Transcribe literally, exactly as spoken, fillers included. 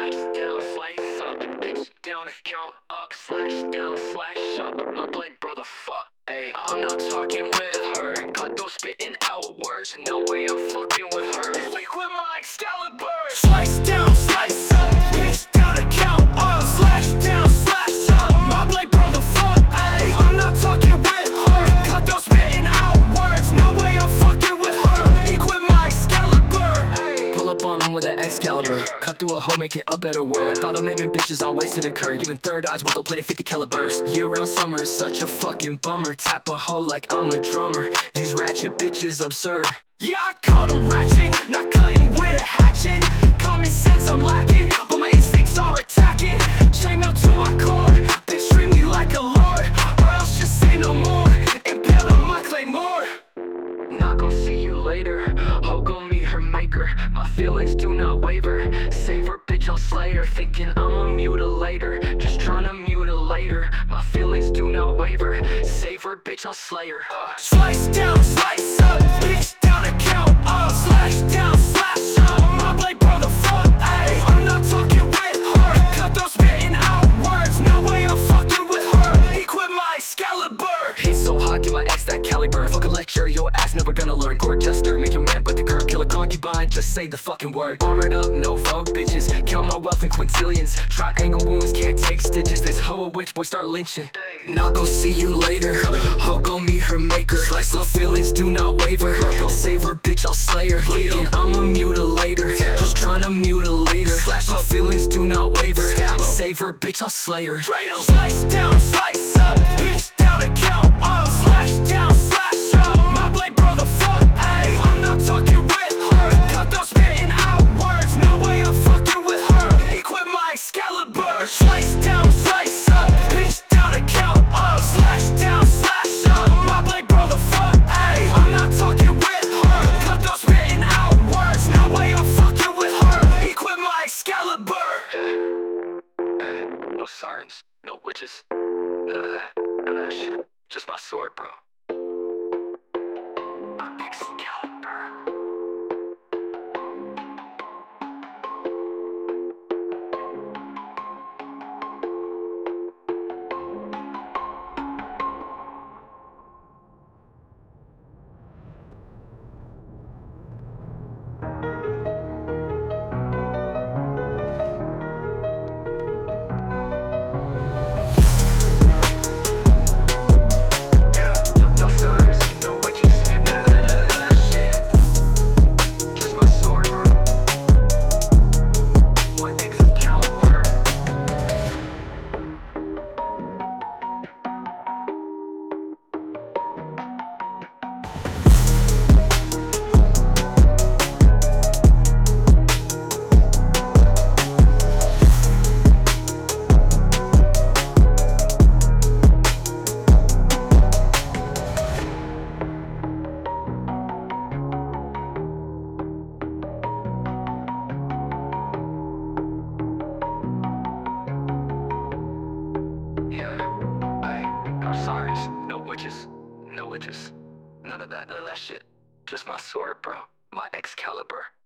Slash down, slice up, bitch down, count up, slash down, slash up. My blade, brother, fuck. Ayy, I'm not talking with her. Got those spitting out words. No way I'm fucking with her. Like with my Excalibur. Slice down, slice up, bitch down, count up, slash down, slash up. My blade, brother, fuck. Ayy, I'm not talking with her. Got those spitting out words. No way I'm fucking with her. Equip my Excalibur. Ayy, pull up on him with an Excalibur. Cut through a hole, make it a better world. Thought I'm naming bitches on ways to the curb. Even third eyes with a plate of fifty calibers. Year-round summer is such a fucking bummer. Tap a hoe like I'm a drummer. These ratchet bitches absurd. Yeah, I caught them ratchet, not cutting with a hatchet. Common sense I'm lacking, but my instincts are attacking. Chainmail to my core, they treat me like a lord. Or else just say no more, impale on my claymore. Not gon' see you later, hoe gon' meet her maker. My feelings do not waver. Save her, bitch, I'll slay her. Thinking I'm a mutilator, just tryna mutilate her. My feelings do not waver. Save her, bitch, I'll slay her. uh. Slice down, slice up, bitch down, count up, slash down, slash up. My blade, brother, fuck. Ayy, I'm not talking with her. Cut those spitting out words. No way I'm fucking with her. Equip my Excalibur. Heat so hot, give my ex that caliber. Fuck a lecture, your ass never gonna learn. Court jester, make your man but the curb. Kill a concubine, just say the fucking word. Armored up, no vogue, bitches. Count my wealth in quintillions. Triangle wounds, can't take stitches. This hoe a witch, boy, start lynching. Not gon' see you later, hoe gon' meet her maker. Slice my feelings, do not waver. Save her, bitch, I'll slay her. Thinking I'm a mutilator, just tryna mutilate her. Slash my feelings, do not waver. Save her, bitch, I'll slay her. Slice down, slice up, bitch down, count up, slash down, slash up. My blade, brother, fuck. Ayy, I'm not talking with her. Cut those spitting out words. No way I'm fucking with her. Equip my Excalibur. Slice down, slice up, bitch down, count up, slash down, slash up. My blade, brother, fuck. Ayy, I'm not talking with her. Cut those spitting out words. No way I'm fucking with her. Equip my Excalibur. No sirens, no witches, none of that, none of that shit. Just my sword, bro. Excalibur. No witches, no witches, none of that, none of that shit. Just my sword, bro. My Excalibur.